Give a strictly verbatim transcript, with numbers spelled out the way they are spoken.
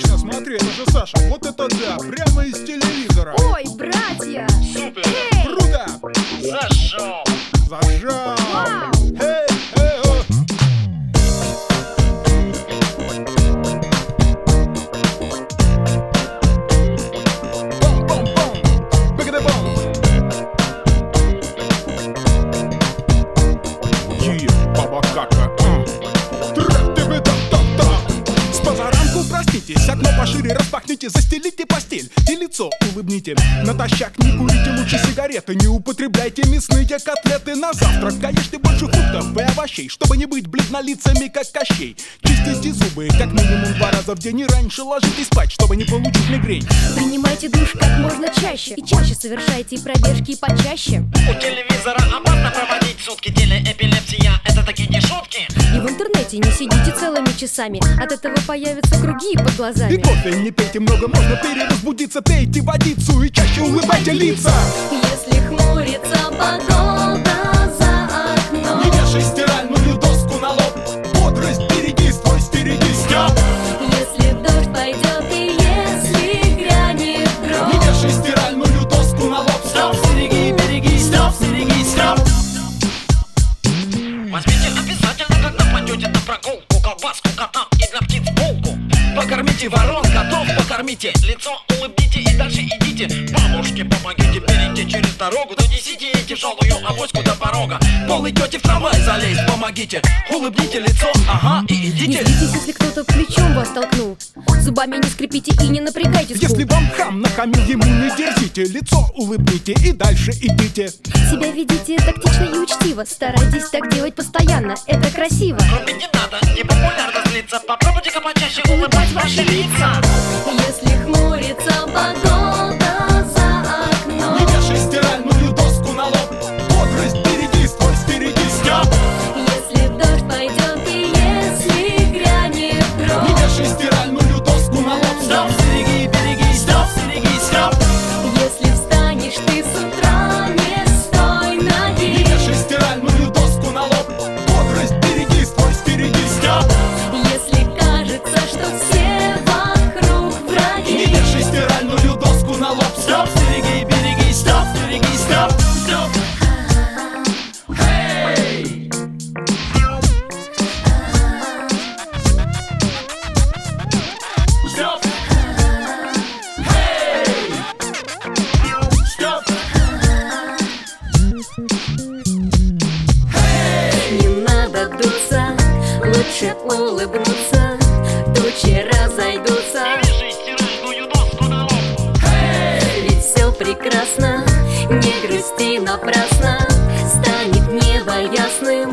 Точно, смотри, это же Саша. Вот это да, прямо из телевизора. Ой, братья! Супер! Эй! Круто! Зашел! Зажал! Вау! Эй, эй, о! Бом-бом-бом! Бигады-бом! Е, баба кака, м. Тра-ты-бы-та-та-та. С позаранку проститесь, окно пошире распахните, застелите постель и лицо улыбните. Натощак не курите лучше сигареты, не употребляйте мясные котлеты на завтрак. Ешьте больше фруктов и овощей, чтобы не быть бледнолицами, как Кощей. Чистите зубы как минимум два раза в день и раньше ложитесь спать, чтобы не получить мигрень. Принимайте душ как можно чаще и чаще совершайте пробежки почаще. У телевизора опасно проводить сутки. Телеэпилепсия — это такие не шутки. И в интернете не сидите целыми часами, от этого появятся круги под И глазами. кофе не пейте много, можно перевозбудиться. Пейте водицу и чаще улыбайте лица. Если хмурится погода за окном, Не вешай стиральную доску на лоб. Бодрость береги, стой стереги, Стёп. если дождь пойдет и если грянет Не гром, вешай стиральную доску на лоб. Стёп, стереги, береги, Стёп, стереги, Стёп. Возьмите обязательно, когда пойдете на прогулку, колбаску, кота и для птиц булку. Покормите ворон, котов покормите, лицо улыбните и дальше идите. Бабушке помогите, берите через дорогу, донесите ей тяжелую авоську до порога. Пол идете в трамвай залезть, помогите, улыбните лицо, ага, и не идите. злитесь, если кто-то плечом вас толкнул. Зубами не скрипите и не напрягайте скул. Если вам хам нахамил, ему не дерзите. Лицо улыбните и дальше идите. Себя ведите тактично и учтиво, старайтесь так делать постоянно, это красиво. Грубить не надо, не популярно злиться, попробуйте-ка почаще улыбать ваши лица. Если хмурится погода за Не окном, вешай стиральную доску на лоб. Бодрость береги, стой стереги, Стёп. если дождь пойдет и если грянет Не гром, вешай стиральную доску на лоб. Стёп, стереги, береги, Стёп, стереги, Стёп. если встанешь ты с утра, не стой на Не ноги, вешай стиральную доску на лоб. Бодрость береги, стой стереги, Стёп. если кажется, что все вокруг Не враги, вешай стиральную доску на лоб. Стёп, стереги, береги, Стёп, стереги, Стёп, Стёп. Эй! Стёп! Эй! Стёп! не надо дуться, лучше улыбнуться, тучи разойдутся, Держи стиральную доску на лоб. ведь все прекрасно, не грусти напрасно, станет небо ясным,